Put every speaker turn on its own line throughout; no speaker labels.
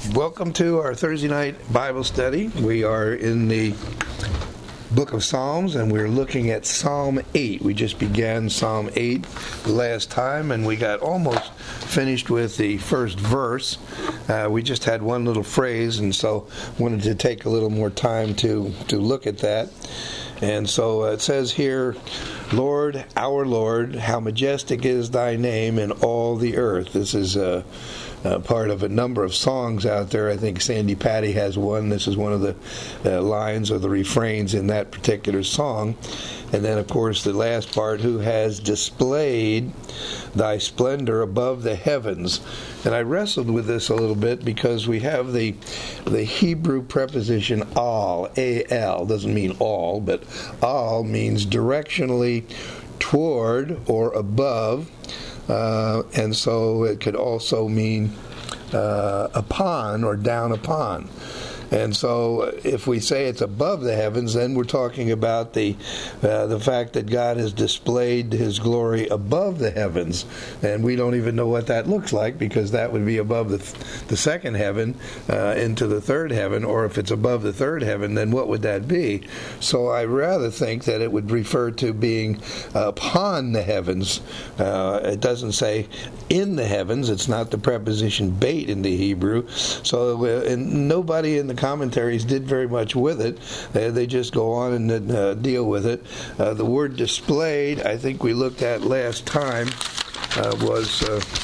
Welcome to our Thursday night Bible study. We are in the book of Psalms, and we're looking at Psalm 8. We just began Psalm 8 last time, and we got almost finished with the first verse. We just had one little phrase, and so wanted to take a little more time to look at that. And so it says here, Lord, our Lord, how majestic is thy name in all the earth. This is part of a number of songs out there. I think Sandy Patty has one. This is one of the lines or the refrains in that particular song. And then, of course, the last part, who has displayed thy splendor above the heavens. And I wrestled with this a little bit because we have the Hebrew preposition al, A-L, doesn't mean all, but al means directionally toward or above. And so it could also mean upon or down upon. And so if we say it's above the heavens, then we're talking about the fact that God has displayed His glory above the heavens. And we don't even know what that looks like, because that would be above the second heaven into the third heaven. Or if it's above the third heaven, then what would that be? So I rather think that it would refer to being upon the heavens. It doesn't say in the heavens. It's not the preposition bait in the Hebrew. So and nobody in the commentaries did very much with it. They just go on and deal with it. The word displayed, I think we looked at last time, was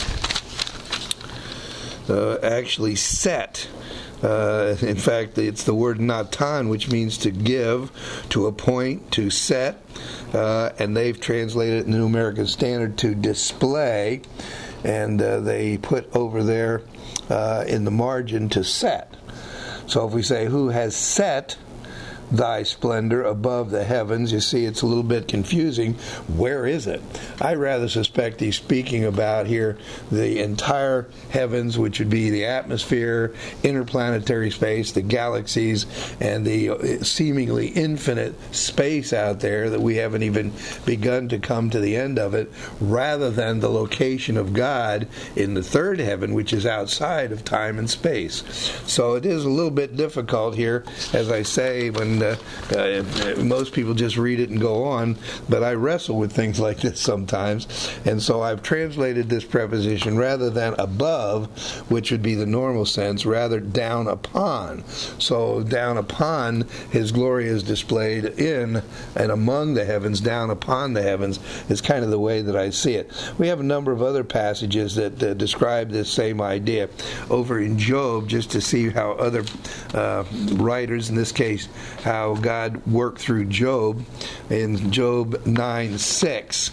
actually set. In fact, it's the word natan, which means to give, to appoint, to set, and they've translated it in the New American Standard to display, and they put over there in the margin to set. So if we say, who has set thy splendor above the heavens, you see it's a little bit confusing. Where is it? I rather suspect he's speaking about here the entire heavens, which would be the atmosphere, interplanetary space, the galaxies, and the seemingly infinite space out there that we haven't even begun to come to the end of it, rather than the location of God in the third heaven, which is outside of time and space. So it is a little bit difficult here, as I say, when most people just read it and go on, but I wrestle with things like this sometimes, and so I've translated this preposition rather than above, which would be the normal sense, rather down upon. So down upon, His glory is displayed in and among the heavens, down upon the heavens is kind of the way that I see it. We have a number of other passages that describe this same idea over in Job, just to see how other writers, in this case, how God worked through Job in Job 9:6.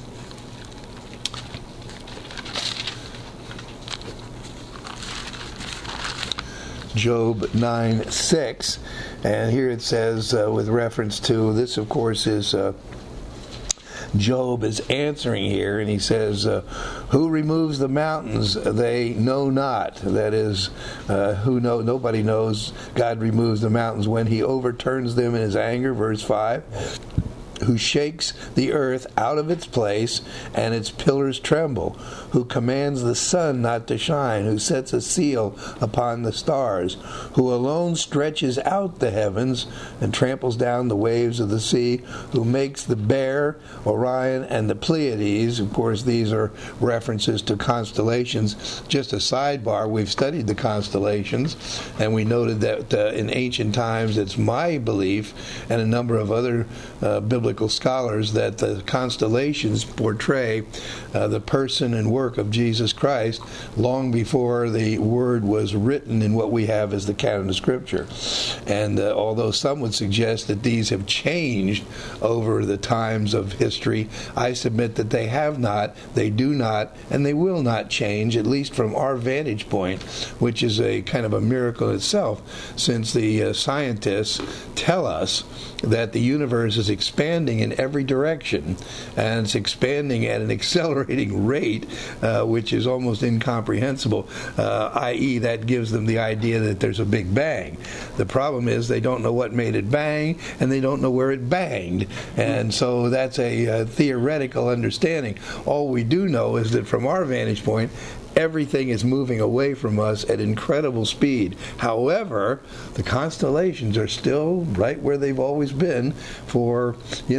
Job 9:6, and here it says, with reference to this, of course, is Job is answering here, and he says, who removes the mountains? They know not. That is, nobody knows. God removes the mountains when He overturns them in His anger, verse 5. Who shakes the earth out of its place, and its pillars tremble, who commands the sun not to shine, who sets a seal upon the stars, who alone stretches out the heavens and tramples down the waves of the sea, who makes the Bear, Orion, and the Pleiades. Of course, these are references to constellations. Just a sidebar, we've studied the constellations, and we noted that in ancient times, it's my belief, and a number of other biblical scholars, that the constellations portray the person and work of Jesus Christ long before the word was written in what we have as the canon of Scripture. And although some would suggest that these have changed over the times of history, I submit that they have not, they do not, and they will not change, at least from our vantage point, which is a kind of a miracle itself, since the scientists tell us that the universe is expanding in every direction, and it's expanding at an accelerating rate, which is almost incomprehensible, i.e. that gives them the idea that there's a big bang. The problem is they don't know what made it bang, and they don't know where it banged, and so that's a theoretical understanding. All we do know is that from our vantage point, everything is moving away from us at incredible speed. However, the constellations are still right where they've always been for,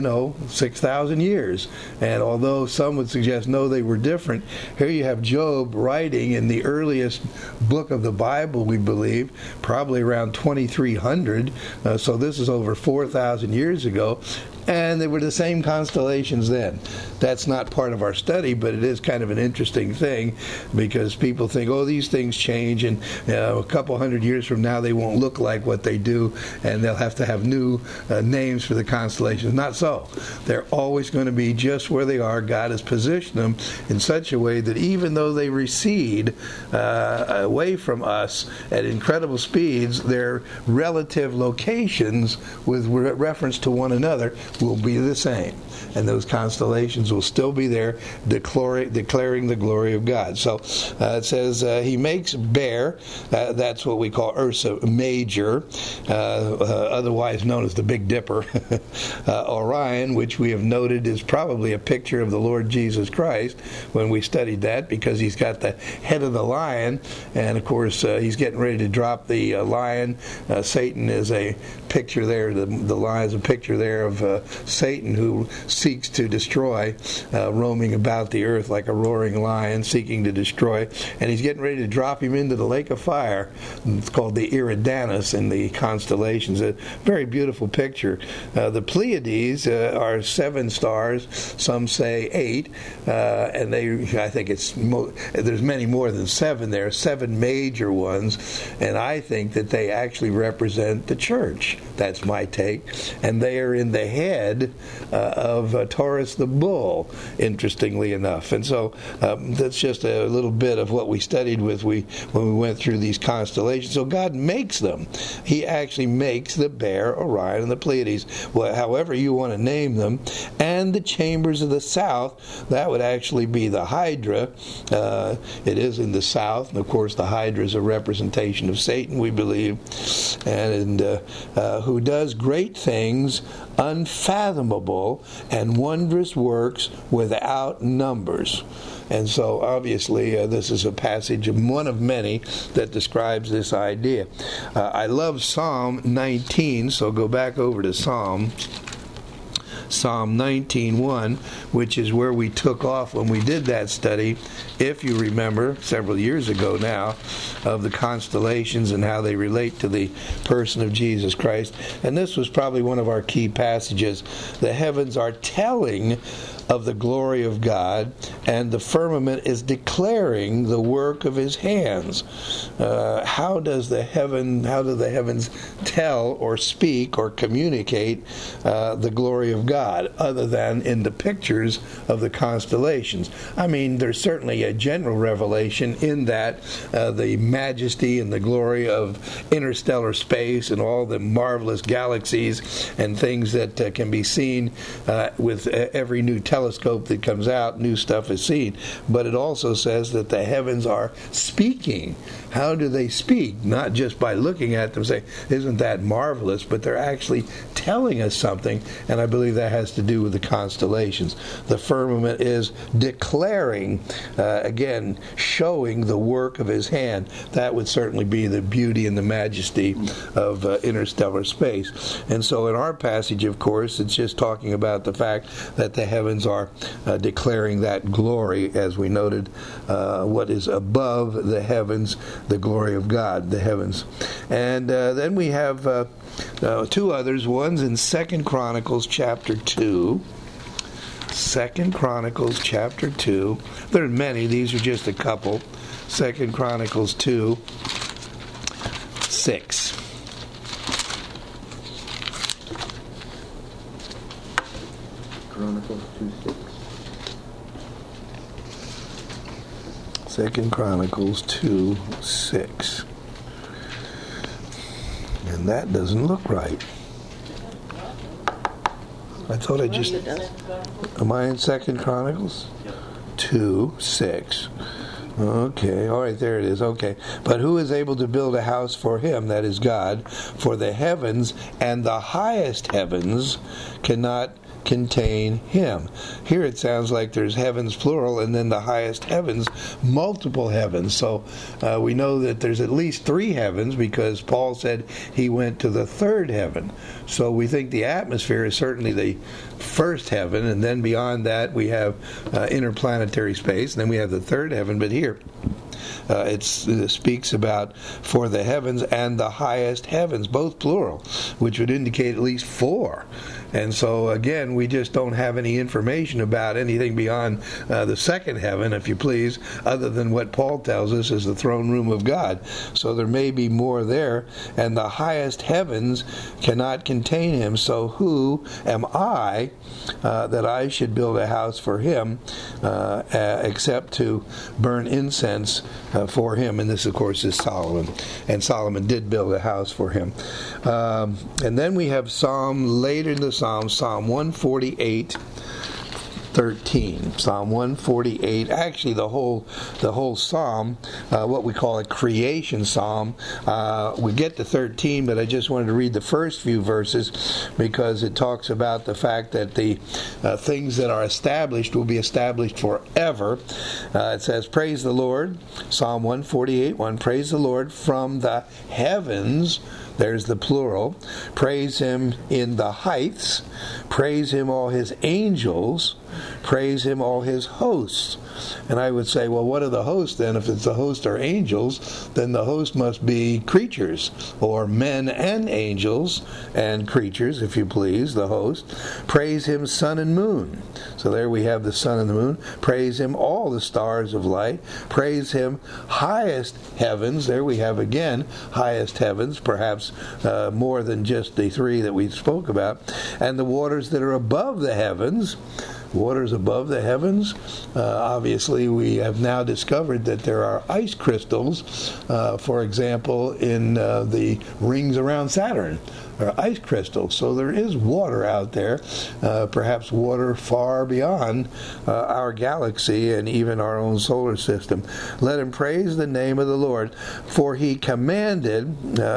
6,000 years. And although some would suggest, no, they were different, here you have Job writing in the earliest book of the Bible, we believe, probably around 2300. So this is over 4,000 years ago. And they were the same constellations then. That's not part of our study, but it is kind of an interesting thing, because people think, these things change, and a couple hundred years from now they won't look like what they do, and they'll have to have new names for the constellations. Not so. They're always going to be just where they are. God has positioned them in such a way that even though they recede away from us at incredible speeds, their relative locations with reference to one another will be the same, and those constellations will still be there, declaring the glory of God. So it says he makes Bear, that's what we call Ursa Major, otherwise known as the Big Dipper, Orion, which we have noted is probably a picture of the Lord Jesus Christ when we studied that, because he's got the head of the lion, and of course he's getting ready to drop the lion. Satan is a picture there, the lion is a picture there of Satan, who seeks to destroy, roaming about the earth like a roaring lion, seeking to destroy. And he's getting ready to drop him into the lake of fire. It's called the Eridanus in the constellations. A very beautiful picture. The Pleiades are 7 stars. Some say 8, and I think there's many more than 7. There are 7 major ones, and I think that they actually represent the church. That's my take. And they are in the head of Taurus the bull, interestingly enough. And so that's just a little bit of what we studied when we went through these constellations. So God makes them. He actually makes the Bear, Orion, and the Pleiades, however you want to name them. And the chambers of the south, that would actually be the Hydra. It is in the south, and of course the Hydra is a representation of Satan, we believe, and who does great things, unfathomable, and wondrous works without numbers. And so obviously this is a passage, one of many, that describes this idea. I love Psalm 19, so go back over to Psalm 19:1, which is where we took off when we did that study, if you remember, several years ago now, of the constellations and how they relate to the person of Jesus Christ. And this was probably one of our key passages. The heavens are telling of the glory of God, and the firmament is declaring the work of his hands. How do the heavens tell or speak or communicate the glory of God, other than in the pictures of the constellations? I mean, there's certainly a general revelation in that the majesty and the glory of interstellar space and all the marvelous galaxies and things that can be seen with every new telescope that comes out, new stuff is seen. But it also says that the heavens are speaking. How do they speak? Not just by looking at them, say, isn't that marvelous? But they're actually telling us something, and I believe that has to do with the constellations. The firmament is declaring, again, showing the work of his hand. That would certainly be the beauty and the majesty of interstellar space. And so in our passage, of course, it's just talking about the fact that the heavens are declaring that glory, as we noted, what is above the heavens, the glory of God, the heavens. And then we have 2 others. One's in 2 Chronicles chapter 2. 2 Chronicles chapter 2. There are many. These are just a couple. 2 Chronicles 2, 6.
Chronicles 2:6.
2 Chronicles 2:6. And that doesn't look right. I thought I just... Am I in 2 Chronicles? 2:6. Okay, all right, there it is. Okay. But who is able to build a house for him, that is God, for the heavens and the highest heavens cannot contain him. Here it sounds like there's heavens plural, and then the highest heavens, multiple heavens. So we know that there's at least 3 heavens, because Paul said he went to the 3rd heaven. So we think the atmosphere is certainly the first heaven, and then beyond that we have interplanetary space, and then we have the 3rd heaven. But here it speaks about for the heavens and the highest heavens, both plural, which would indicate at least 4. And so, again, we just don't have any information about anything beyond the 2nd heaven, if you please, other than what Paul tells us is the throne room of God. So there may be more there, and the highest heavens cannot contain him. So who am I that I should build a house for him, except to burn incense for him? And this, of course, is Solomon. And Solomon did build a house for him. And then we have later in the Psalm 148:13. Psalm 148. Actually, the whole psalm, what we call a creation psalm. We get to 13, but I just wanted to read the first few verses because it talks about the fact that the things that are established will be established forever. It says, "Praise the Lord." Psalm 148:1. Praise the Lord from the heavens. There's the plural. Praise him in the heights. Praise him all his angels. Praise him all his hosts. And I would say, well, what are the hosts then? If it's the host or angels, then the host must be creatures, or men and angels and creatures, if you please, the host. Praise him sun and moon. So there we have the sun and the moon. Praise him all the stars of light. Praise him highest heavens. There we have again highest heavens, perhaps more than just the 3 that we spoke about. And the waters that are above the heavens. Waters above the heavens. Obviously, we have now discovered that there are ice crystals, for example, in the rings around Saturn. There are ice crystals. So there is water out there, perhaps water far beyond our galaxy and even our own solar system. Let him praise the name of the Lord, for he commanded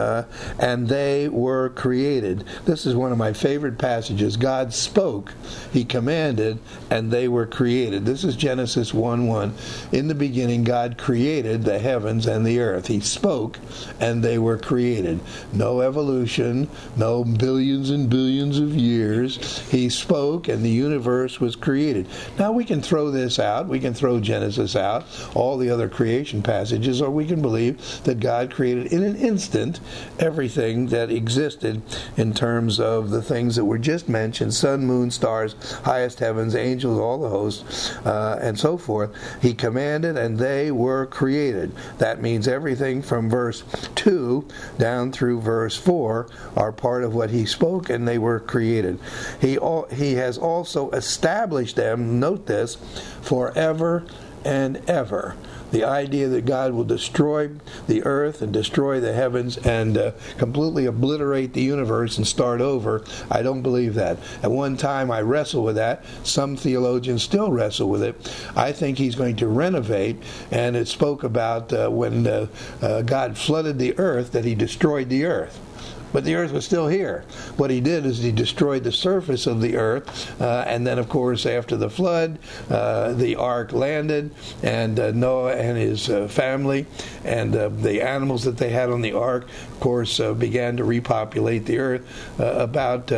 and they were created. This is one of my favorite passages. God spoke, he commanded, and they were created. This is Genesis 1:1. In the beginning, God created the heavens and the earth. He spoke, and they were created. No evolution, no billions and billions of years. He spoke, and the universe was created. Now, we can throw this out. We can throw Genesis out, all the other creation passages, or we can believe that God created in an instant everything that existed in terms of the things that were just mentioned: sun, moon, stars, highest heavens, angels, all the hosts, and so forth. He commanded, and they were created. That means everything from verse 2 down through verse 4 are part of what he spoke, and they were created. He has also established them, note this, forever and ever. The idea that God will destroy the earth and destroy the heavens and completely obliterate the universe and start over, I don't believe that. At one time I wrestled with that. Some theologians still wrestle with it. I think he's going to renovate, and it spoke about when God flooded the earth, that he destroyed the earth. But the earth was still here. What he did is he destroyed the surface of the earth, and then, of course, after the flood, the ark landed, and Noah and his family and the animals that they had on the ark, of course, began to repopulate the earth about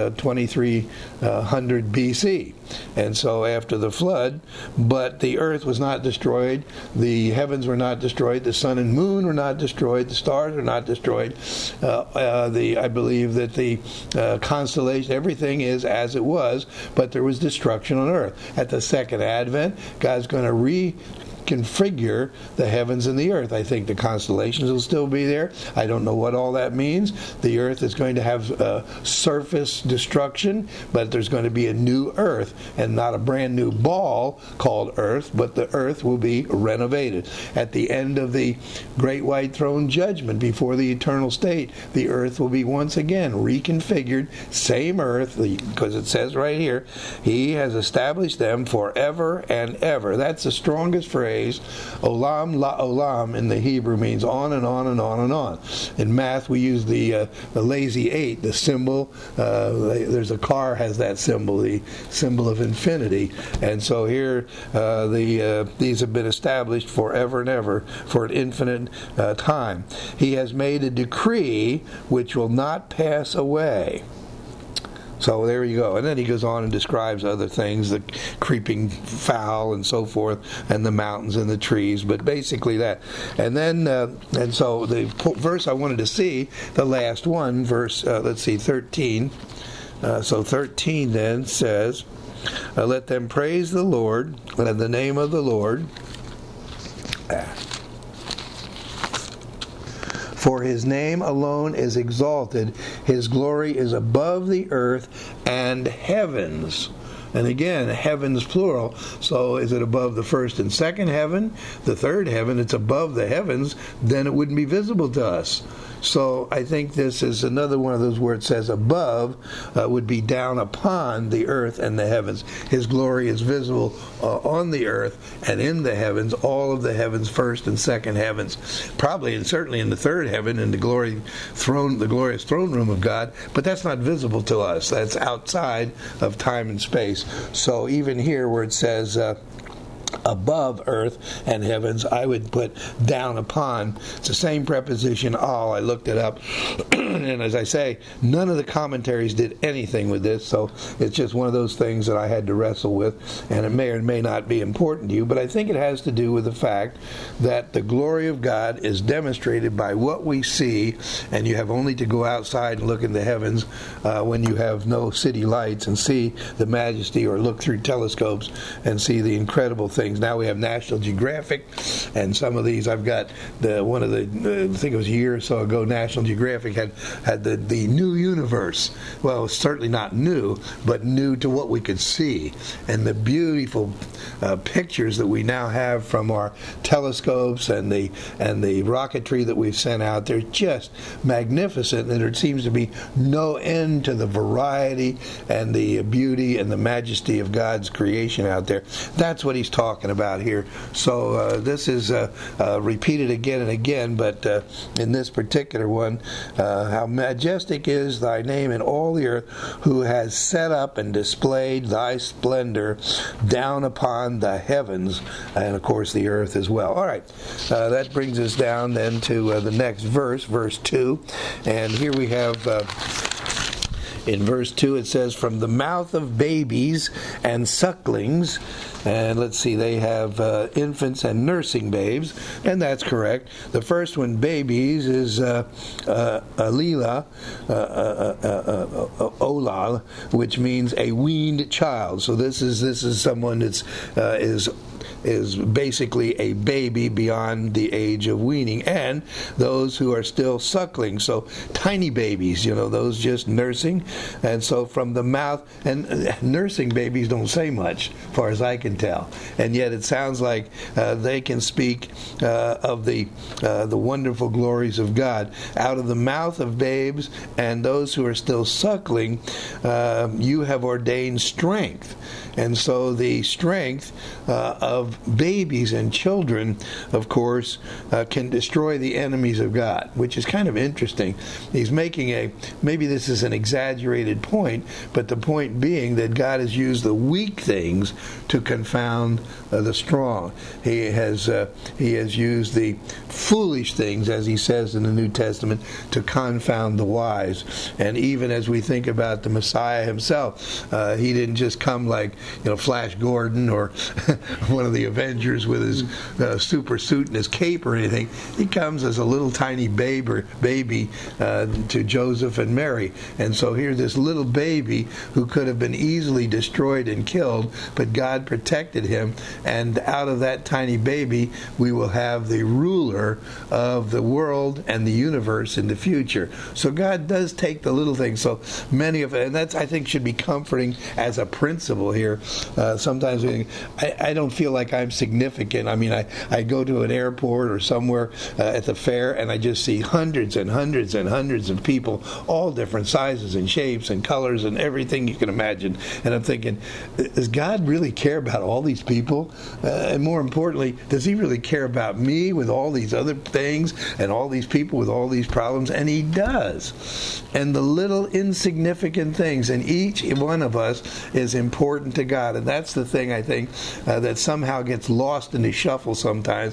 2300 BC. And so after the flood, but the earth was not destroyed, the heavens were not destroyed, the sun and moon were not destroyed, the stars were not destroyed. I believe that the constellation, everything is as it was, but there was destruction on earth. At the second advent, God's going to reconfigure the heavens and the earth. I think the constellations will still be there. I don't know what all that means. The earth is going to have surface destruction, but there's going to be a new earth, and not a brand new ball called earth, but the earth will be renovated. At the end of the great white throne judgment, before the eternal state, the earth will be once again reconfigured, same earth, because it says right here, he has established them forever and ever. That's the strongest phrase praise. Olam la'olam in the Hebrew means on and on and on and on. In math, we use the lazy 8, the symbol. There's a car has that symbol, the symbol of infinity. And so here, these have been established forever and ever for an infinite time. He has made a decree which will not pass away. So there you go. And then he goes on and describes other things, the creeping fowl and so forth, and the mountains and the trees, but basically that. And then, and so the verse I wanted to see, the last one, verse, 13. So 13 then says, let them praise the Lord, and in the name of the Lord, for his name alone is exalted. His glory is above the earth and heavens. And again, heavens plural. So is it above the first and second heaven? The third heaven, it's above the heavens. Then it wouldn't be visible to us. So I think this is another one of those where it says above would be down upon the earth and the heavens. His glory is visible on the earth and in the heavens, all of the heavens, first and second heavens. Probably and certainly in the third heaven, in the glorious throne room of God, but that's not visible to us. That's outside of time and space. So even here where it says above earth and heavens, I would put down upon. It's the same preposition, all. I looked it up. And as I say, none of the commentaries did anything with this, so it's just one of those things that I had to wrestle with, and it may or may not be important to you, but I think it has to do with the fact that the glory of God is demonstrated by what we see, and you have only to go outside and look in the heavens when you have no city lights and see the majesty, or look through telescopes and see the incredible things. Now we have National Geographic, and some of these I've got I think it was a year or so ago, National Geographic had the new universe. Well, it's certainly not new, but new to what we could see, and the beautiful pictures that we now have from our telescopes and the rocketry that we've sent out. They're just magnificent, and there seems to be no end to the variety and the beauty and the majesty of God's creation out there. That's what he's talking about here. So this is repeated again and again, but in this particular one, how majestic is thy name in all the earth, who has set up and displayed thy splendor down upon the heavens, and of course the earth as well. All right, that brings us down then to the next verse, verse 2, and here we have in verse 2 it says, from the mouth of babies and sucklings. And let's see, they have infants and nursing babes, and that's correct. The first one, babies, is Alila, Olal, which means a weaned child. So this is someone that's is basically a baby beyond the age of weaning, and those who are still suckling, so tiny babies, those just nursing. And so from the mouth, and nursing babies don't say much, as far as I can tell, and yet it sounds like they can speak of the wonderful glories of God. Out of the mouth of babes and those who are still suckling, you have ordained strength. And so the strength of babies and children, of course, can destroy the enemies of God, which is kind of interesting. He's making maybe this is an exaggerated point, but the point being that God has used the weak things to confound the strong. He has used the foolish things, as he says in the New Testament, to confound the wise. And even as we think about the Messiah himself, he didn't just come like Flash Gordon or one of the Avengers with his super suit and his cape or anything. He comes as a little tiny baby to Joseph and Mary. And so here's this little baby who could have been easily destroyed and killed, but God protected him. And out of that tiny baby, we will have the ruler ruler of the world and the universe in the future. So God does take the little things. So many of it, and that's, I think, should be comforting as a principle here. Sometimes I don't feel like I'm significant. I mean, I go to an airport or somewhere at the fair, and I just see hundreds and hundreds and hundreds of people, all different sizes and shapes and colors and everything you can imagine. And I'm thinking, does God really care about all these people? And more importantly, does He really care about me with all these other things and all these people with all these problems? And He does. And the little insignificant things in each one of us is important to God. And that's the thing, I think, that somehow gets lost in the shuffle sometimes.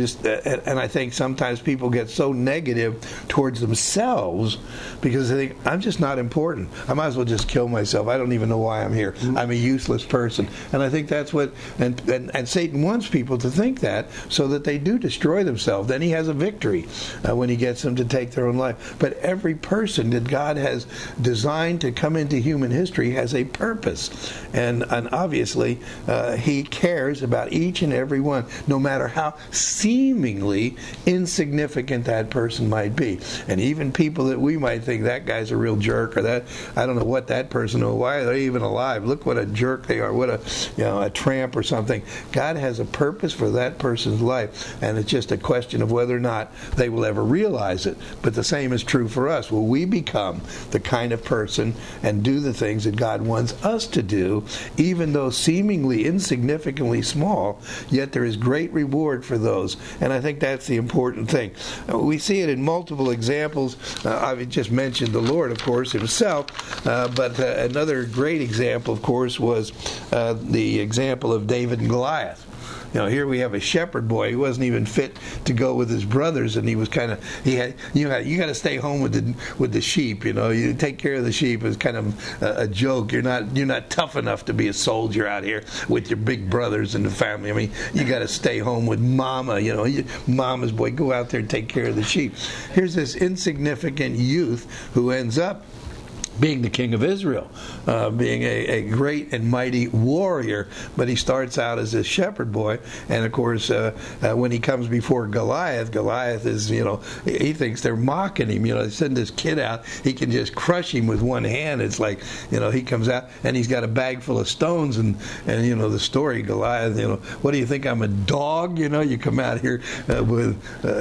And I think sometimes people get so negative towards themselves because they think, I'm just not important. I might as well just kill myself. I don't even know why I'm here. I'm a useless person. And I think that's what, and Satan wants people to think that so that they do destroy themselves. Then he has a victory when he gets them to take their own life. But every person that God has designed to come into human history has a purpose. And obviously, He cares about each and every one, no matter how seemingly insignificant that person might be. And even people that we might think, that guy's a real jerk, or that, I don't know what that person, or why are they even alive? Look what a jerk they are, what a tramp or something. God has a purpose for that person's life, and it's just a question of whether or not they will ever realize it. But the same is true for us. Will we become the kind of person and do the things that God wants us to do, even though seemingly insignificantly small, yet there is great reward for those. And I think that's the important thing. We see it in multiple examples. I've just mentioned the Lord, of course, Himself, but another great example, of course, was the example of David and Goliath. Here we have a shepherd boy. He wasn't even fit to go with his brothers, and he was kind of, you got to stay home with the sheep. You take care of the sheep. It's kind of a joke. You're not tough enough to be a soldier out here with your big brothers and the family. I mean, you got to stay home with mama. Mama's boy. Go out there and take care of the sheep. Here's this insignificant youth who ends up being the king of Israel, being a great and mighty warrior, but he starts out as a shepherd boy, and of course, when he comes before Goliath is, he thinks they're mocking him. They send this kid out, he can just crush him with one hand. It's like, he comes out and he's got a bag full of stones, and the story, Goliath, what do you think, I'm a dog? You come out here with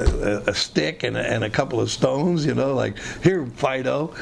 a stick and a couple of stones, like, here, Fido,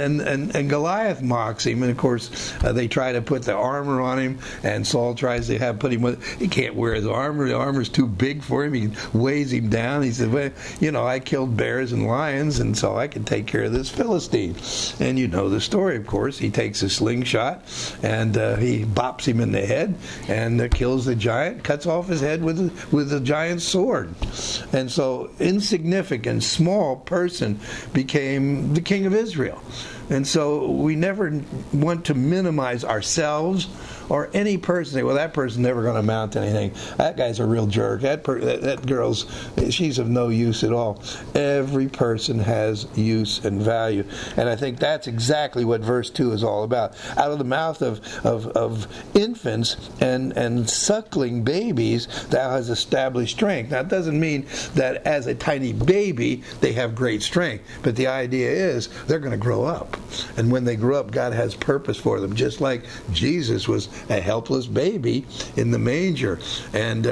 and Goliath mocks him, and of course they try to put the armor on him, and Saul tries to put him with. He can't wear his armor. The armor's too big for him. He weighs him down. He said, "Well, I killed bears and lions, and so I can take care of this Philistine." And you know the story, of course. He takes a slingshot and he bops him in the head and kills the giant, cuts off his head with a giant sword. And so insignificant, small person became the king of Israel. And so we never want to minimize ourselves or any person. Say, well, that person's never going to amount to anything. That guy's a real jerk. That girl's, she's of no use at all. Every person has use and value. And I think that's exactly what verse 2 is all about. Out of the mouth of infants and suckling babies, thou hast established strength. Now, it doesn't mean that as a tiny baby, they have great strength. But the idea is they're going to grow up. And when they grow up, God has purpose for them, just like Jesus was a helpless baby in the manger. And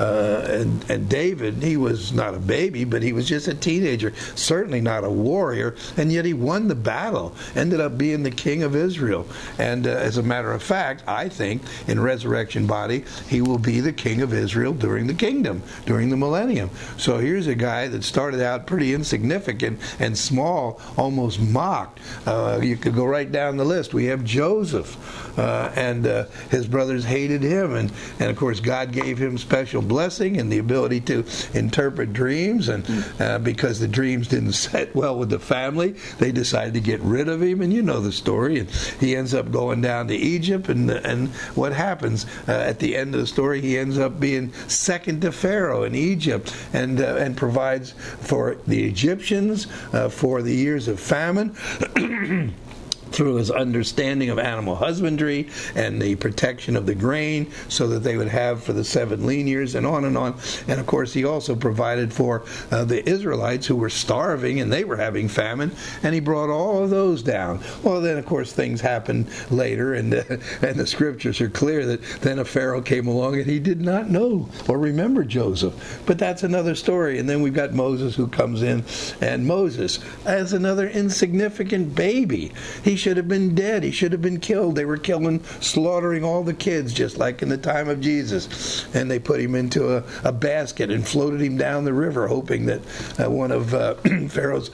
David, he was not a baby, but he was just a teenager, certainly not a warrior, and yet he won the battle, ended up being the king of Israel. And as a matter of fact, I think in resurrection body, he will be the king of Israel during the kingdom, during the millennium. So here's a guy that started out pretty insignificant and small, almost mocked. You could go right down the list. We have Joseph, and his brothers hated him, and of course God gave him special blessing and the ability to interpret dreams, and because the dreams didn't set well with the family, they decided to get rid of him, and you know the story. And he ends up going down to Egypt, and what happens at the end of the story? He ends up being second to Pharaoh in Egypt, and provides for the Egyptians for the years of famine. through his understanding of animal husbandry and the protection of the grain so that they would have for the 7 lean years and on and on. And of course he also provided for the Israelites who were starving and they were having famine, and he brought all of those down. Well, then of course things happened later, and the scriptures are clear that then a Pharaoh came along and he did not know or remember Joseph. But that's another story. And then we've got Moses who comes in, and Moses as another insignificant baby. He should have been dead. He should have been killed. They were slaughtering all the kids, just like in the time of Jesus. And they put him into a basket and floated him down the river, hoping that one of Pharaoh's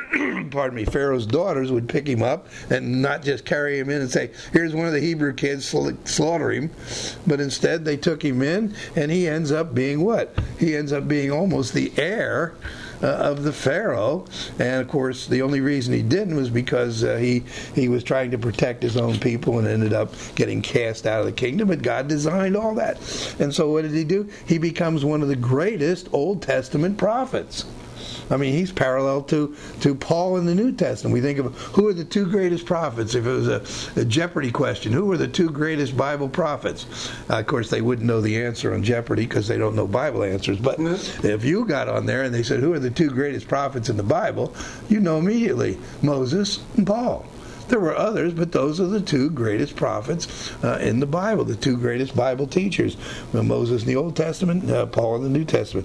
Pharaoh's daughters would pick him up and not just carry him in and say, here's one of the Hebrew kids, slaughter him. But instead they took him in, and he ends up being what? He ends up being almost the heir of the Pharaoh. And of course the only reason he didn't was because he was trying to protect his own people and ended up getting cast out of the kingdom. But God designed all that. And so what did he do? He becomes one of the greatest Old Testament prophets. I mean, he's parallel to Paul in the New Testament. We think of who are the 2 greatest prophets. If it was a Jeopardy question, who were the 2 greatest Bible prophets? Of course, they wouldn't know the answer on Jeopardy because they don't know Bible answers. But if you got on there and they said, who are the 2 greatest prophets in the Bible, you know immediately, Moses and Paul. There were others, but those are the 2 greatest prophets in the Bible, the 2 greatest Bible teachers. Moses in the Old Testament, Paul in the New Testament.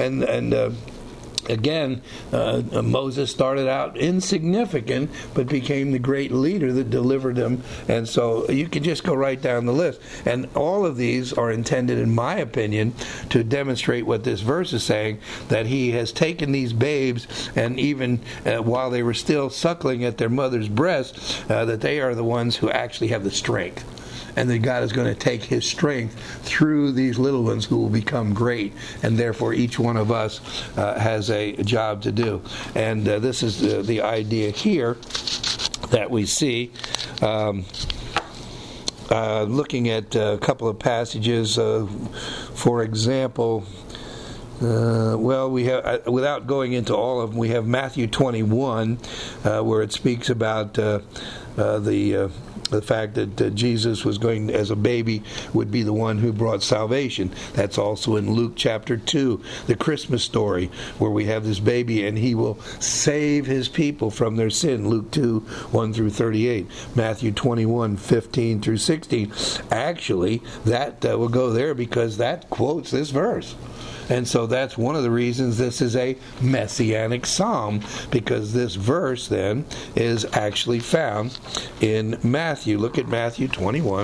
And again, Moses started out insignificant, but became the great leader that delivered them. And so you can just go right down the list. And all of these are intended, in my opinion, to demonstrate what this verse is saying, that he has taken these babes, and even while they were still suckling at their mother's breast, that they are the ones who actually have the strength. And that God is going to take his strength through these little ones who will become great. And therefore each one of us has a job to do. And this is the idea here that we see. Looking at a couple of passages, for example, we have, without going into all of them, we have Matthew 21, where it speaks about the fact that Jesus was going, as a baby, would be the one who brought salvation. That's also in Luke chapter 2, the Christmas story, where we have this baby and he will save his people from their sin. Luke 2, 1 through 38. Matthew 21, 15 through 16. Actually, that will go there because that quotes this verse. And so that's one of the reasons this is a messianic psalm, because this verse then is actually found in Matthew. Look at Matthew 21.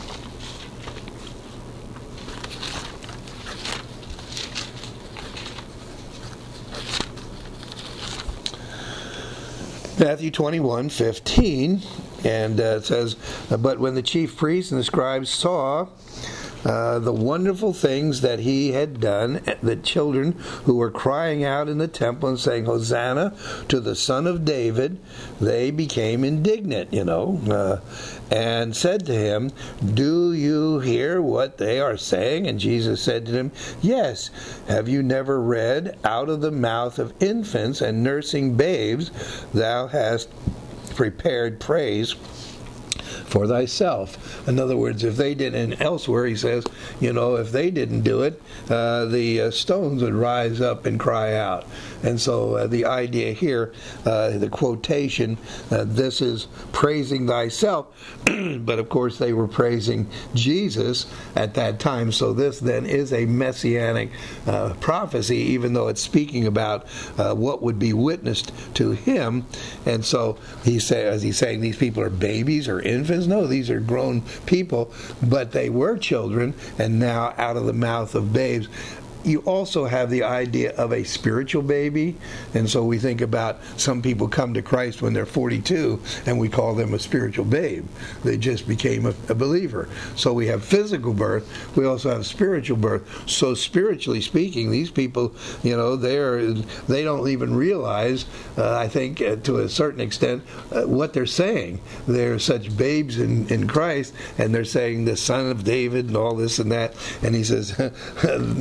Matthew 21, 15, and it says, but when the chief priests and the scribes saw the wonderful things that he had done, the children who were crying out in the temple and saying, Hosanna to the Son of David, they became indignant, and said to him, do you hear what they are saying? And Jesus said to them, yes. Have you never read, out of the mouth of infants and nursing babes, thou hast prepared praise for thyself. In other words, if they didn't, and elsewhere he says, if they didn't do it, the stones would rise up and cry out. And so the idea here, the quotation, this is praising thyself, but of course they were praising Jesus at that time. So this then is a messianic prophecy, even though it's speaking about what would be witnessed to him. And so he's saying these people are babies or infants? No, these are grown people, but they were children, and now out of the mouth of babes. You also have the idea of a spiritual baby, and so we think about some people come to Christ when they're 42, and we call them a spiritual babe. They just became a believer. So we have physical birth, we also have spiritual birth. So spiritually speaking, these people, they don't even realize, I think, to a certain extent, what they're saying. They're such babes in Christ, and they're saying the Son of David and all this and that, and he says, out of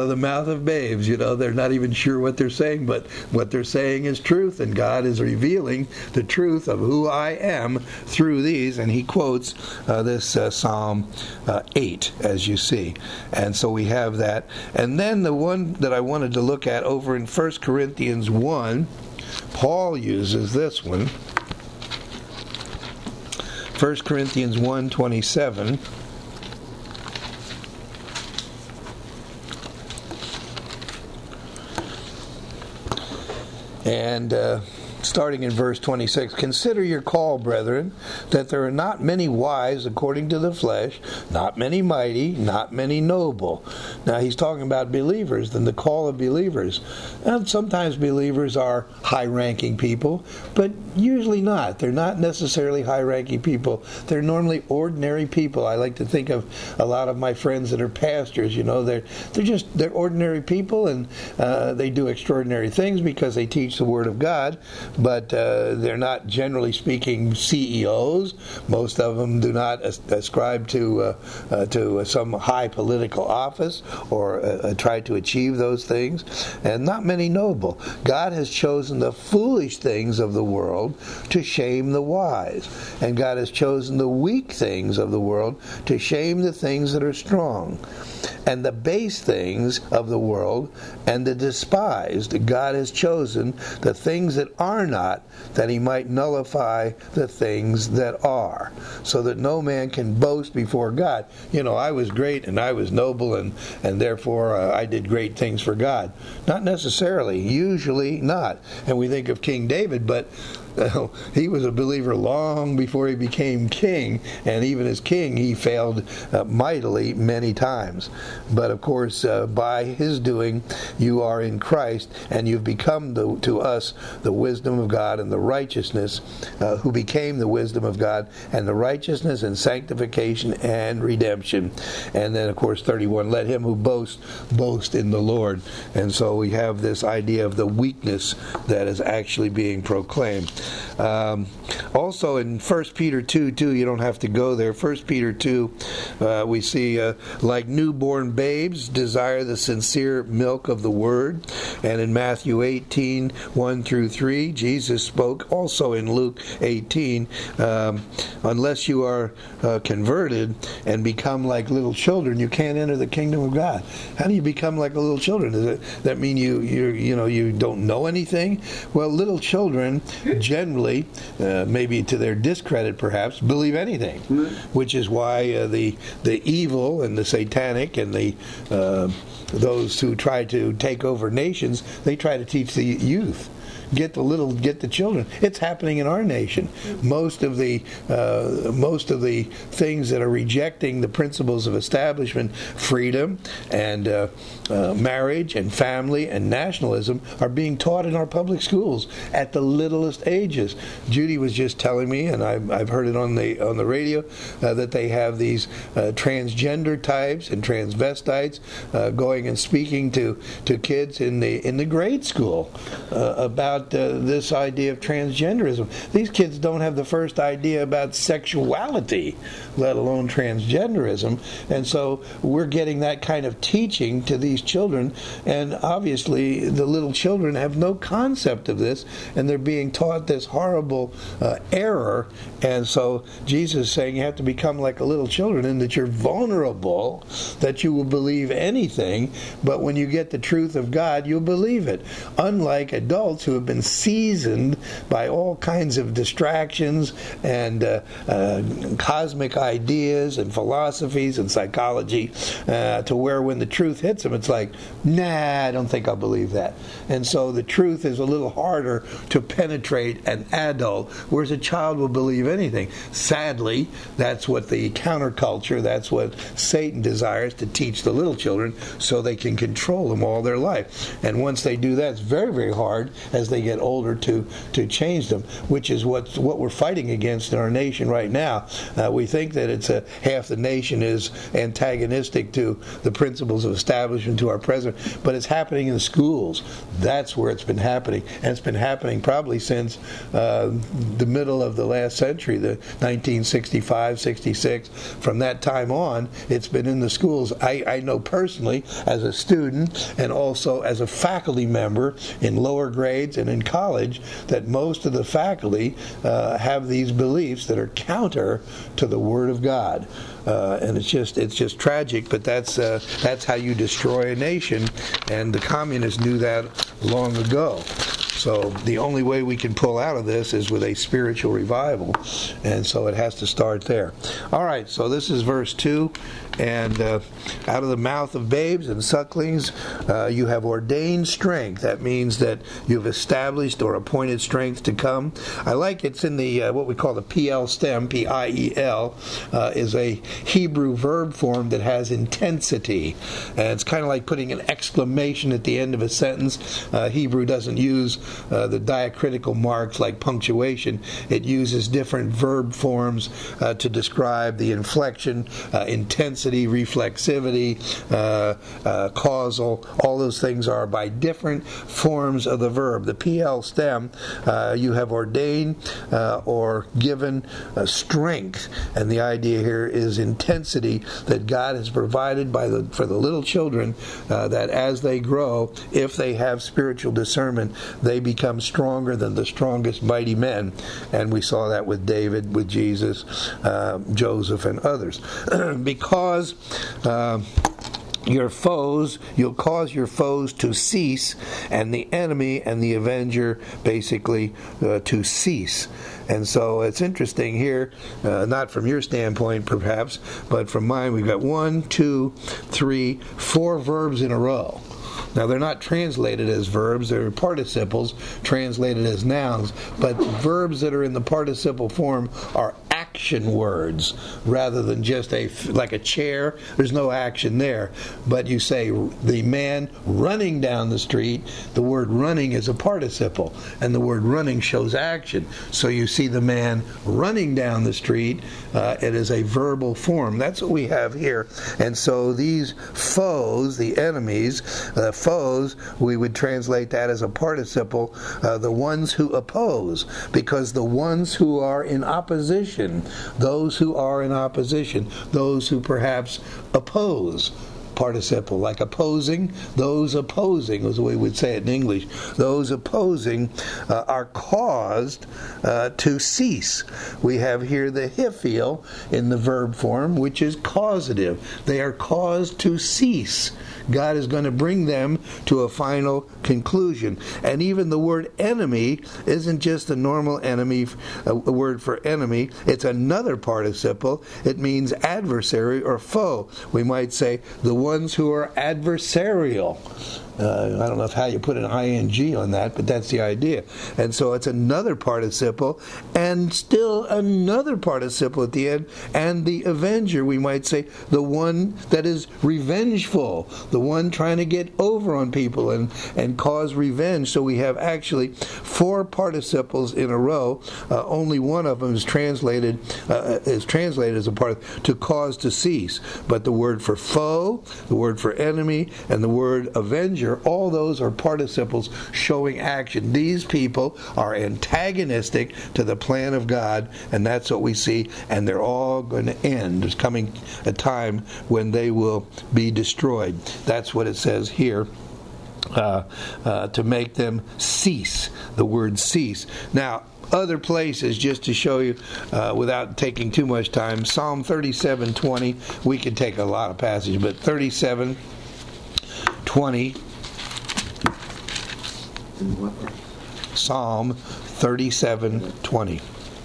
of the mouth of babes. They're not even sure what they're saying, but what they're saying is truth, and God is revealing the truth of who I am through these. And he quotes this Psalm 8, as you see. And so we have that. And then the one that I wanted to look at over in 1 Corinthians 1, Paul uses this one. 1 Corinthians 1:27. And starting in verse 26, consider your call, brethren, that there are not many wise according to the flesh, not many mighty, not many noble. Now he's talking about believers, then the call of believers. And sometimes believers are high-ranking people, but usually not. They're not necessarily high-ranking people. They're normally ordinary people. I like to think of a lot of my friends that are pastors. They're ordinary people, and they do extraordinary things because they teach the Word of God. But they're not, generally speaking, CEOs. Most of them do not ascribe to some high political office or try to achieve those things. And not many noble. God has chosen the foolish things of the world to shame the wise. And God has chosen the weak things of the world to shame the things that are strong. And the base things of the world and the despised God has chosen, the things that are not, that he might nullify the things that are, so that no man can boast before God. I was great and I was noble and therefore I did great things for God. Not necessarily, usually not. And we think of King David, but he was a believer long before he became king, and even as king he failed mightily many times. But of course, by his doing, you are in Christ, and you've become to us the wisdom of God and the righteousness, who became the wisdom of God and the righteousness and sanctification and redemption. And then of course 31, let him who boasts boast in the Lord. And so we have this idea of the weakness that is actually being proclaimed. Also in 1 Peter 2:2, you don't have to go there. 1 Peter 2, we see like newborn babes desire the sincere milk of the word. And in Matthew 18:1-3, Jesus spoke also in Luke 18, unless you are converted and become like little children, you can't enter the kingdom of God. How do you become like a little children? Does that mean you don't know anything? Well, little children generally, maybe to their discredit perhaps, believe anything, which is why the evil and the satanic and those who try to take over nations, they try to teach the youth. Get the children. It's happening in our nation. Most of the things that are rejecting the principles of establishment, freedom, and marriage, and family, and nationalism are being taught in our public schools at the littlest ages. Judy was just telling me, and I've heard it on the radio, that they have these transgender types and transvestites going and speaking to kids in the grade school about this idea of transgenderism. These kids don't have the first idea about sexuality, let alone transgenderism. And so we're getting that kind of teaching to these children, and obviously the little children have no concept of this, and they're being taught this horrible error. And so Jesus is saying you have to become like a little children, and that you're vulnerable, that you will believe anything, but when you get the truth of God, you'll believe it. Unlike adults who have been seasoned by all kinds of distractions and cosmic ideas and philosophies and psychology, to where when the truth hits them, it's like, nah, I don't think I'll believe that. And so the truth is a little harder to penetrate an adult, whereas a child will believe anything. Sadly, that's what the counterculture, that's what Satan desires, to teach the little children so they can control them all their life. And once they do that, it's very, very hard as they they get older to change them, which is what we're fighting against in our nation right now. We think that it's half the nation is antagonistic to the principles of establishment, to our president, but it's happening in the schools. That's where it's been happening, and it's been happening probably since the middle of the last century, the 1965, 66. From that time on, it's been in the schools. I know personally, as a student and also as a faculty member in lower grades and in college, that most of the faculty have these beliefs that are counter to the Word of God. And it's just tragic, but that's how you destroy a nation, and the communists knew that long ago. So the only way we can pull out of this is with a spiritual revival, and so it has to start there. All right, so this is verse 2, and out of the mouth of babes and sucklings you have ordained strength. That means that you've established or appointed strength to come. I like it's in the what we call the PL stem, P-I-E-L, is a Hebrew verb form that has intensity, and it's kind of like putting an exclamation at the end of a sentence. Hebrew doesn't use the diacritical marks like punctuation. It uses different verb forms to describe the inflection, intensity, reflexivity, causal. All those things are by different forms of the verb. The PL stem, you have ordained or given strength, and the idea here is intensity that God has provided for the little children, that as they grow, if they have spiritual discernment, they become stronger than the strongest mighty men. And we saw that with David, with Jesus, Joseph, and others. Because you'll cause your foes to cease, and the enemy and the avenger basically to cease. And so it's interesting here, not from your standpoint perhaps, but from mine. We've got 1, 2, 3, 4 verbs in a row. Now, they're not translated as verbs, they're participles translated as nouns, but verbs that are in the participle form are action words rather than just like a chair. There's no action there. But you say the man running down the street, the word running is a participle, and the word running shows action. So you see the man running down the street, it is a verbal form. That's what we have here. And so these foes, the enemies, foes, we would translate that as a participle, the ones who oppose, because the ones who are in opposition, those who are in opposition, those who perhaps oppose, participle, like opposing, those opposing is the way we'd say it in English. Those opposing are caused to cease. We have here the hiphil in the verb form, which is causative. They are caused to cease. God is going to bring them to a final conclusion. And even the word enemy isn't just a normal enemy, a word for enemy. It's another participle. It means adversary or foe. We might say the ones who are adversarial. I don't know how you put an ing on that, but that's the idea. And so it's another participle, and still another participle at the end, and the avenger, we might say, the one that is revengeful, the one trying to get over on people and cause revenge. So we have actually 4 participles in a row. Only one of them is translated as a part to cause to cease. But the word for foe, the word for enemy, and the word avenger, all those are participles showing action. These people are antagonistic to the plan of God, and that's what we see, and they're all going to end. There's coming a time when they will be destroyed. That's what it says here. To make them cease, the word cease. Now, other places, just to show you without taking too much time, Psalm 37:20, we could take a lot of passages, but 37:20, Psalm 37:20.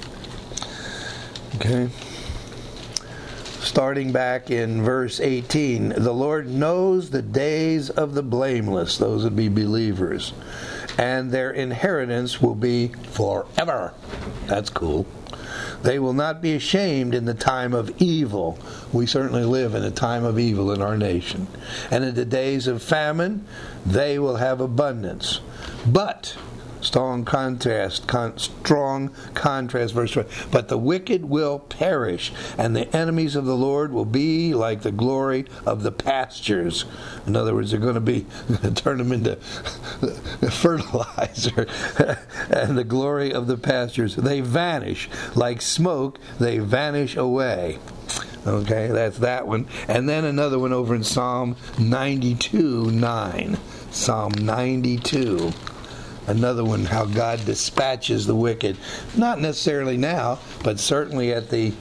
Okay. Starting back in verse 18, the Lord knows the days of the blameless, those would be believers, and their inheritance will be forever. That's cool. They will not be ashamed in the time of evil. We certainly live in a time of evil in our nation. And in the days of famine, they will have abundance. But, strong contrast, verse 20. But the wicked will perish, and the enemies of the Lord will be like the glory of the pastures. In other words, they're going to turn them into fertilizer, and the glory of the pastures. They vanish like smoke; they vanish away. Okay, that's that one. And then another one over in Psalm 92:9. Psalm 92. Another one, how God dispatches the wicked. Not necessarily now, but certainly at the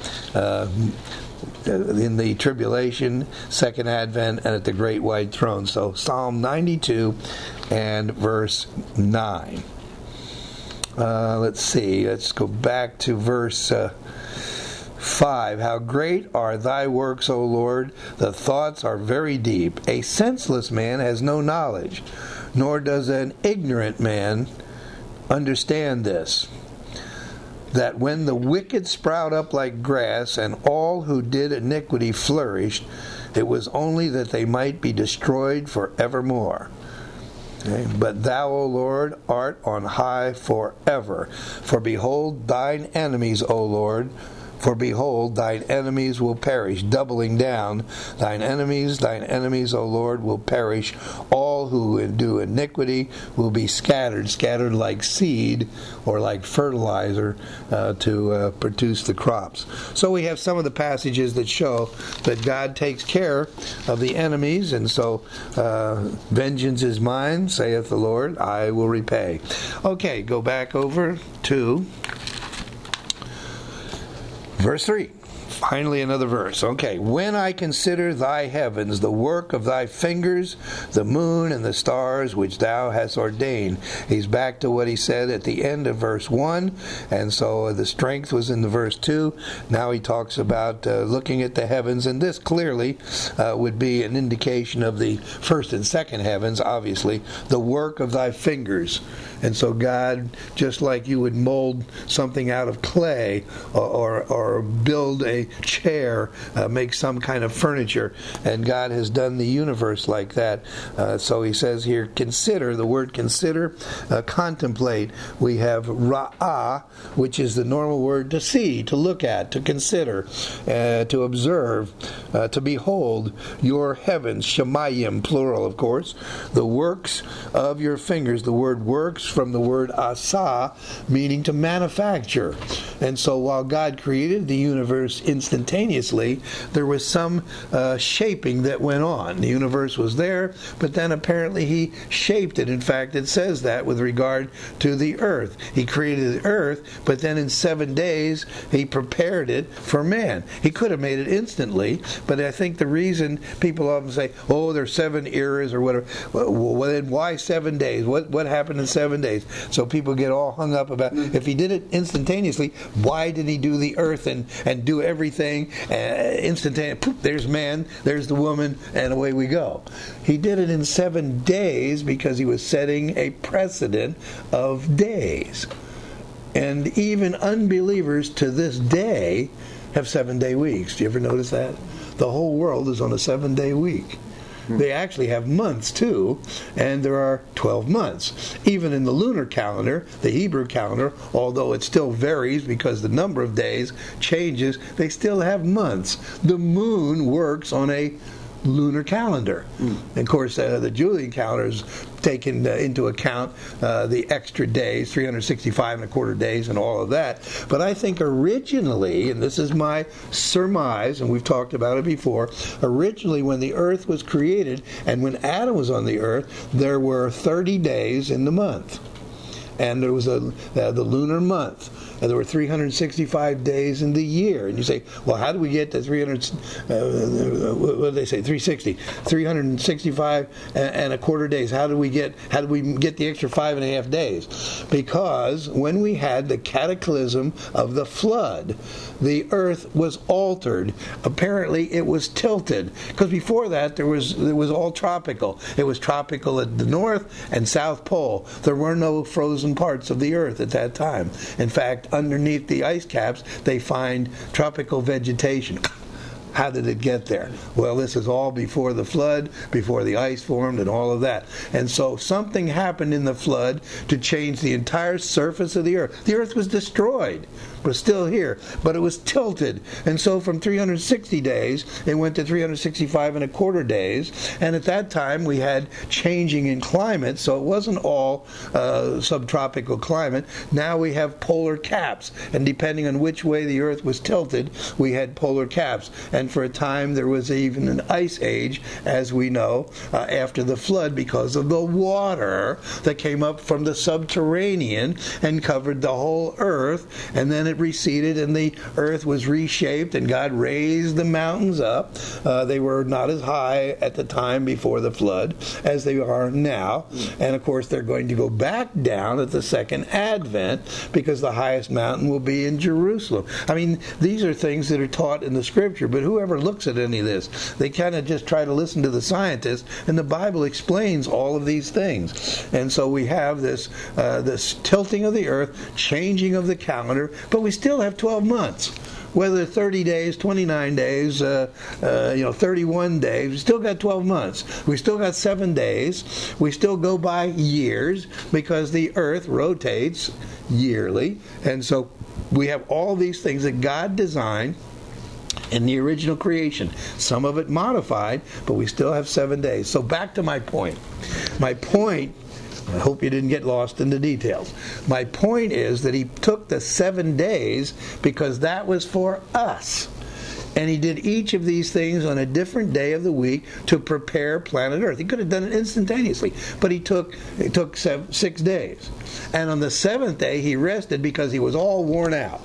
in the tribulation, second advent, and at the great white throne. So Psalm 92 and verse 9. Let's see. Let's go back to verse 5. How great are thy works, O Lord! The thoughts are very deep. A senseless man has no knowledge, nor does an ignorant man understand this, that when the wicked sprout up like grass, and all who did iniquity flourished, it was only that they might be destroyed forevermore. Okay. But thou, O Lord, art on high forever. For behold thine enemies, O Lord, for behold, thine enemies will perish, doubling down. Thine enemies, O Lord, will perish. All who do iniquity will be scattered like seed or like fertilizer to produce the crops. So we have some of the passages that show that God takes care of the enemies, and so vengeance is mine, saith the Lord, I will repay. Okay, go back over to verse 3. Finally, another verse. Okay. When I consider thy heavens, the work of thy fingers, the moon and the stars which thou hast ordained. He's back to what he said at the end of verse 1. And so the strength was in the verse 2. Now he talks about looking at the heavens. And this clearly would be an indication of the first and second heavens, obviously. The work of thy fingers. And so God, just like you would mold something out of clay or build a chair, make some kind of furniture, and God has done the universe like that. So he says here, consider, the word consider, contemplate. We have ra'ah, which is the normal word to see, to look at, to consider, to observe, to behold your heavens, shemayim, plural of course, the works of your fingers. The word works from the word asa, meaning to manufacture. And so while God created the universe instantaneously, there was some shaping that went on. The universe was there, but then apparently he shaped it. In fact, it says that with regard to the earth. He created the earth, but then in 7 days he prepared it for man. He could have made it instantly, but I think the reason people often say, oh, there's 7 eras or whatever, well then why 7 days? What happened in 7 days? So people get all hung up about, if he did it instantaneously, why did he do the earth and do everything instantaneously? Poof, there's man, there's the woman, and away we go. He did it in 7 days because he was setting a precedent of days. And even unbelievers to this day have 7-day weeks. Do you ever notice that? The whole world is on a 7-day week. They actually have months too, and there are 12 months. Even in the lunar calendar, the Hebrew calendar, although it still varies because the number of days changes, they still have months. The moon works on a lunar calendar. And of course, the Julian calendar is taken into account the extra days, 365 and a quarter days and all of that. But I think originally, and this is my surmise, and we've talked about it before, originally when the earth was created and when Adam was on the earth, there were 30 days in the month. And there was the lunar month. And there were 365 days in the year. And you say, well, how do we get to what did they say? 360. 365 and a quarter days. How do we get the extra 5.5 days? Because when we had the cataclysm of the flood, the earth was altered. Apparently it was tilted. Because before that it was all tropical. It was tropical at the North and South Pole. There were no frozen parts of the earth at that time. In fact, underneath the ice caps, they find tropical vegetation. How did it get there? Well, this is all before the flood, before the ice formed and all of that. And so something happened in the flood to change the entire surface of the earth. The earth was destroyed, but still here, but it was tilted. And so from 360 days, it went to 365 and a quarter days. And at that time, we had changing in climate, so it wasn't all subtropical climate. Now we have polar caps, and depending on which way the earth was tilted, we had polar caps. And for a time there was even an ice age, as we know, after the flood, because of the water that came up from the subterranean and covered the whole earth. And then it receded and the earth was reshaped, and God raised the mountains up. They were not as high at the time before the flood as they are now. And of course they're going to go back down at the second advent, because the highest mountain will be in Jerusalem. I mean, these are things that are taught in the scripture, but whoever looks at any of this, they kind of just try to listen to the scientists, and the Bible explains all of these things. And so we have this tilting of the earth, changing of the calendar, but we still have 12 months. Whether 30 days, 29 days, 31 days, we still got 12 months. We still got 7 days. We still go by years, because the earth rotates yearly. And so we have all these things that God designed in the original creation. Some of it modified, but we still have 7 days. So back to my point. My point, I hope you didn't get lost in the details. My point is that he took the 7 days because that was for us. And he did each of these things on a different day of the week to prepare planet Earth. He could have done it instantaneously, but it took 6 days. And on the 7th day, he rested because he was all worn out.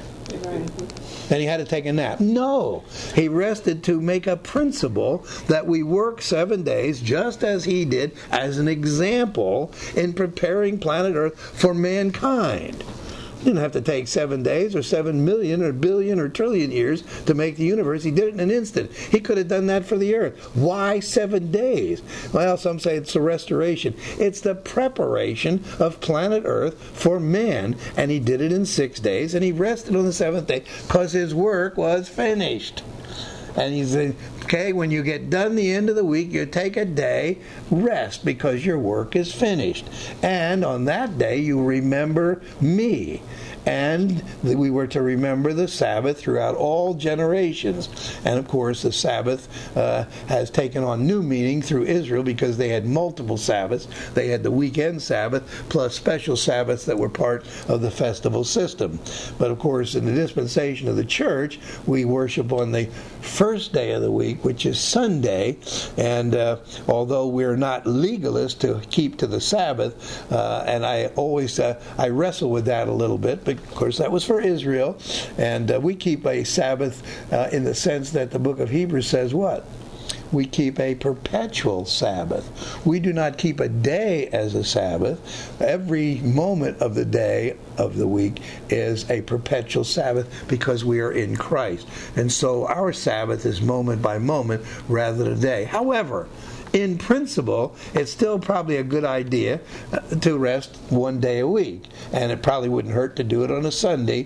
And he had to take a nap. No, he rested to make a principle that we work 7 days, just as he did, as an example in preparing planet Earth for mankind. He didn't have to take 7 days or 7 million or billion or trillion years to make the universe. He did it in an instant. He could have done that for the earth. Why 7 days? Well, some say it's the restoration. It's the preparation of planet Earth for man. And he did it in 6 days, and he rested on the 7th day because his work was finished. And he said, okay, when you get done the end of the week, you take a day, rest, because your work is finished. And on that day, you remember me. And we were to remember the Sabbath throughout all generations. And of course, the Sabbath has taken on new meaning through Israel, because they had multiple Sabbaths. They had the weekend Sabbath plus special Sabbaths that were part of the festival system. But of course, in the dispensation of the church, we worship on the first day of the week, which is Sunday. And although we're not legalists to keep to the Sabbath, and I always I wrestle with that a little bit, but of course that was for Israel, and we keep a Sabbath in the sense that the book of Hebrews says what? We keep a perpetual Sabbath. We do not keep a day as a Sabbath. Every moment of the day of the week is a perpetual Sabbath, because we are in Christ. And so our Sabbath is moment by moment rather than a day. However, in principle, it's still probably a good idea to rest 1 day a week. And it probably wouldn't hurt to do it on a Sunday,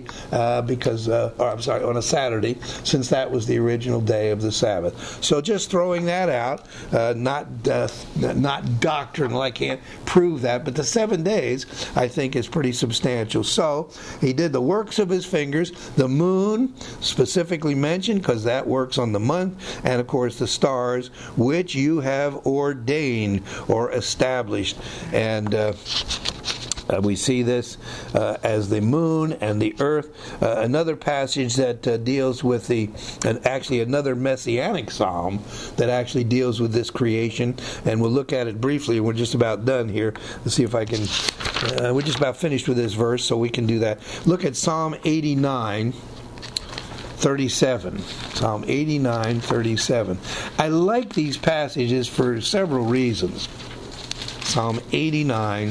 on a Saturday, since that was the original day of the Sabbath. So just throwing that out, not doctrinal, I can't prove that, but the 7 days, I think, is pretty substantial. So he did the works of his fingers, the moon specifically mentioned, because that works on the month, and of course the stars, which you have ordained or established. And we see this as the moon and the earth. Another passage that deals with actually another messianic psalm that actually deals with this creation, and we'll look at it briefly. We're just about done here. Let's see if I can. We're just about finished with this verse, so we can do that. Look at Psalm 89. 37. Psalm 89, 37. I like these passages for several reasons. Psalm 89,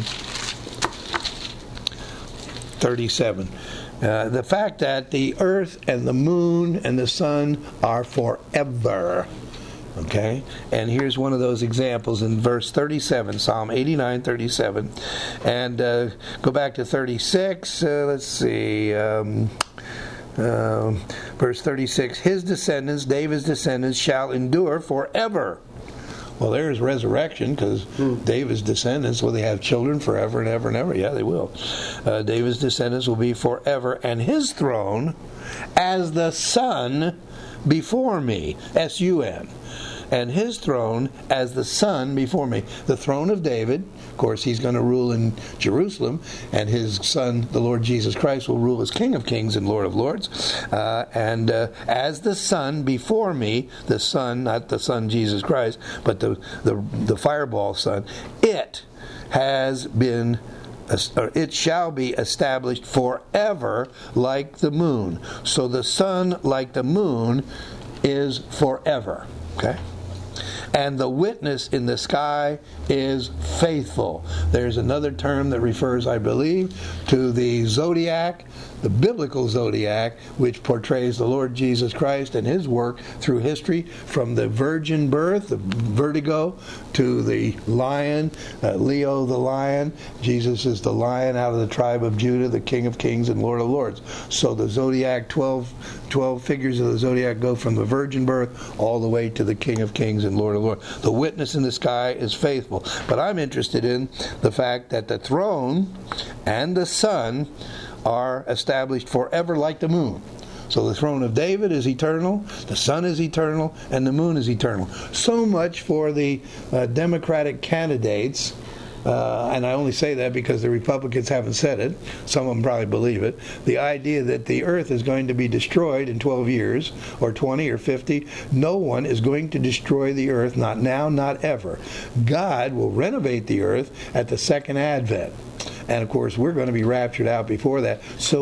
37. The fact that the earth and the moon and the sun are forever. Okay? And here's one of those examples in verse 37, Psalm 89, 37. And go back to 36. Let's see. Verse 36, his descendants, David's descendants, shall endure forever. Well, there's resurrection, because David's descendants, will they have children forever and ever and ever? Yeah, they will. David's descendants will be forever, and his throne as the sun before me. S-U-N. And his throne as the sun before me. The throne of David, of course, he's going to rule in Jerusalem, and his son, the Lord Jesus Christ, will rule as King of Kings and Lord of Lords. And as the sun before me, the sun, not the son Jesus Christ, but the fireball sun, it has been, or it shall be established forever like the moon. So the sun, like the moon, is forever. Okay? And the witness in the sky is faithful. There's another term that refers, I believe, to the zodiac, the biblical zodiac, which portrays the Lord Jesus Christ and his work through history, from the virgin birth, the vertigo, to the lion, Leo the lion. Jesus is the lion out of the tribe of Judah, the King of Kings and Lord of Lords. So the zodiac, 12 figures of the zodiac go from the virgin birth all the way to the King of Kings and Lord of Lords. The witness in the sky is faithful. But I'm interested in the fact that the throne and the sun are established forever like the moon. So the throne of David is eternal, the sun is eternal, and the moon is eternal. So much for the Democratic candidates. And I only say that because the Republicans haven't said it. Some of them probably believe it. The idea that the earth is going to be destroyed in 12 years, or 20 or 50. No one is going to destroy the earth, not now, not ever. God will renovate the earth at the second advent. And of course, we're going to be raptured out before that. So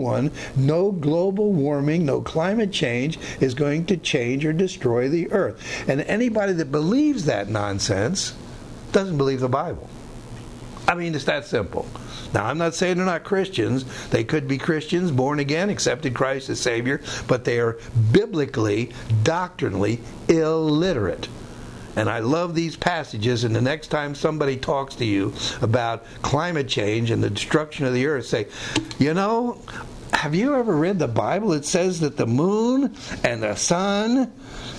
no global warming, no climate change is going to change or destroy the earth. And anybody that believes that nonsense doesn't believe the Bible. I mean, it's that simple. Now, I'm not saying they're not Christians. They could be Christians, born again, accepted Christ as Savior, but they are biblically, doctrinally illiterate. And I love these passages, and the next time somebody talks to you about climate change and the destruction of the earth, say, you know, have you ever read the Bible? It says that the moon and the sun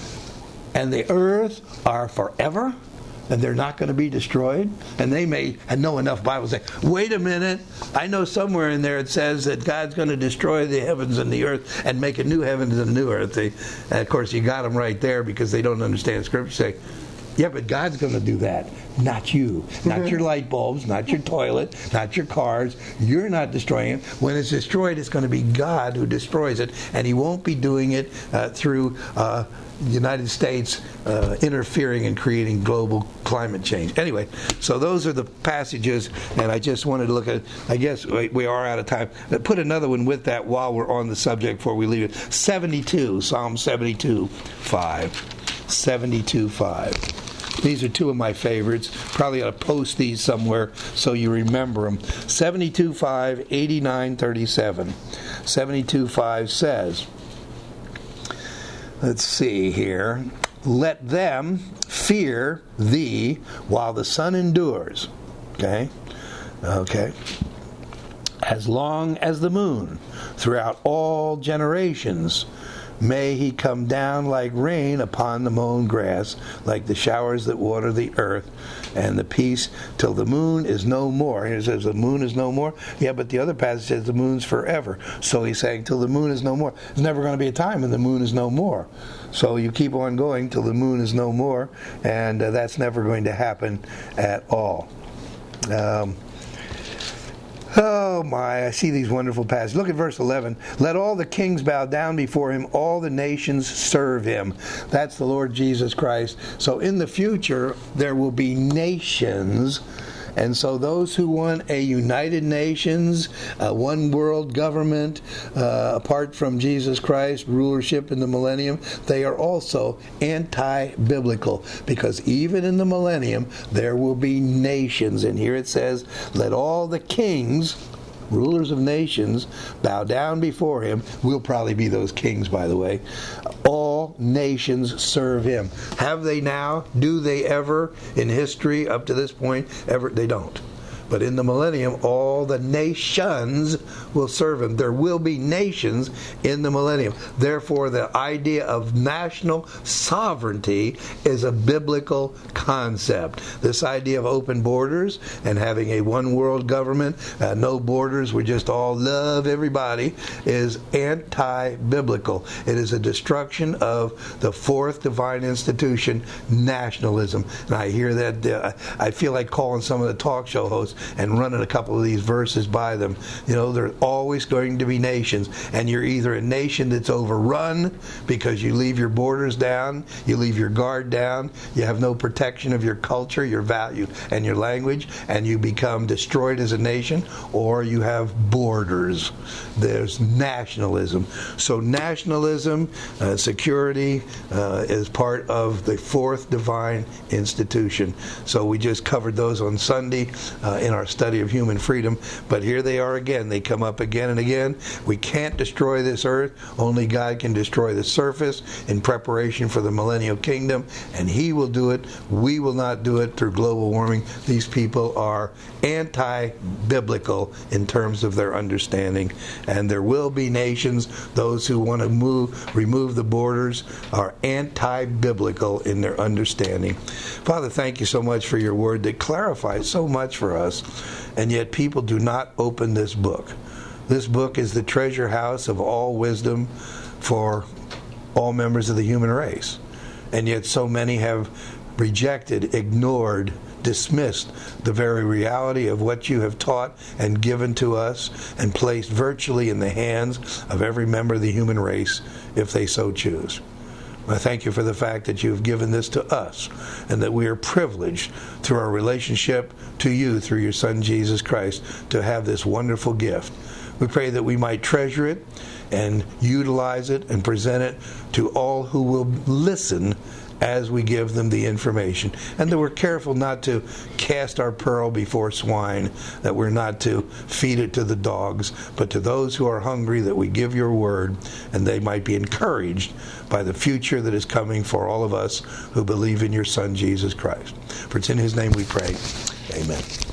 and the earth are forever, and they're not going to be destroyed. And they may know enough Bible to say, wait a minute, I know somewhere in there it says that God's going to destroy the heavens and the earth and make a new heavens and a new earth. And of course, you got them right there because they don't understand Scripture. Say, yeah, but God's going to do that. Not you. Not your light bulbs, not your toilet, not your cars. You're not destroying it. When it's destroyed, it's going to be God who destroys it. And he won't be doing it through the United States interfering and creating global climate change. Anyway, so those are the passages, and I just wanted to look at, I guess we are out of time. Put another one with that while we're on the subject before we leave it. 72, Psalm 72, 5. 72:5. These are two of my favorites. Probably ought to post these somewhere so you remember them. 72:5, 89:37. 72:5 says, let's see here, let them fear thee while the sun endures. Okay. As long as the moon, throughout all generations. May he come down like rain upon the mown grass, like the showers that water the earth, and the peace till the moon is no more. Here it says the moon is no more. Yeah, but the other passage says the moon's forever. So he's saying till the moon is no more. There's never going to be a time when the moon is no more. So you keep on going till the moon is no more, and that's never going to happen at all. Oh my, I see these wonderful passages. Look at verse 11. Let all the kings bow down before him, all the nations serve him. That's the Lord Jesus Christ. So in the future, there will be nations. And so those who want a United Nations, a one world government, apart from Jesus Christ, rulership in the millennium, they are also anti-biblical. Because even in the millennium, there will be nations. And here it says, let all the kings, rulers of nations, bow down before him. We'll probably be those kings, by the way. All nations serve him. Have they now? Do they ever in history up to this point? Ever? They don't. But in the millennium, all the nations will serve him. There will be nations in the millennium. Therefore, the idea of national sovereignty is a biblical concept. This idea of open borders and having a one world government, no borders, we just all love everybody, is anti-biblical. It is a destruction of the fourth divine institution, nationalism. And I hear that, I feel like calling some of the talk show hosts and running a couple of these verses by them. You know, there are always going to be nations, and you're either a nation that's overrun because you leave your borders down, you leave your guard down, you have no protection of your culture, your value, and your language, and you become destroyed as a nation, or you have borders. There's nationalism. So nationalism, security is part of the fourth divine institution. So we just covered those on Sunday in our study of human freedom, but here they are again. They come up again and again. We can't destroy this earth. Only God can destroy the surface in preparation for the millennial kingdom, and He will do it. We will not do it through global warming. These people are anti-biblical in terms of their understanding, and there will be nations. Those who want to remove the borders are anti-biblical in their understanding. Father, thank you so much for your word that clarifies so much for us, and yet people do not open this book. This book is the treasure house of all wisdom for all members of the human race, and yet so many have rejected, ignored, dismissed the very reality of what you have taught and given to us and placed virtually in the hands of every member of the human race if they so choose. I thank you for the fact that you have given this to us and that we are privileged through our relationship to you through your Son Jesus Christ to have this wonderful gift. We pray that we might treasure it and utilize it and present it to all who will listen as we give them the information. And that we're careful not to cast our pearl before swine, that we're not to feed it to the dogs, but to those who are hungry, that we give your word, and they might be encouraged by the future that is coming for all of us who believe in your Son, Jesus Christ. For it's in his name we pray. Amen.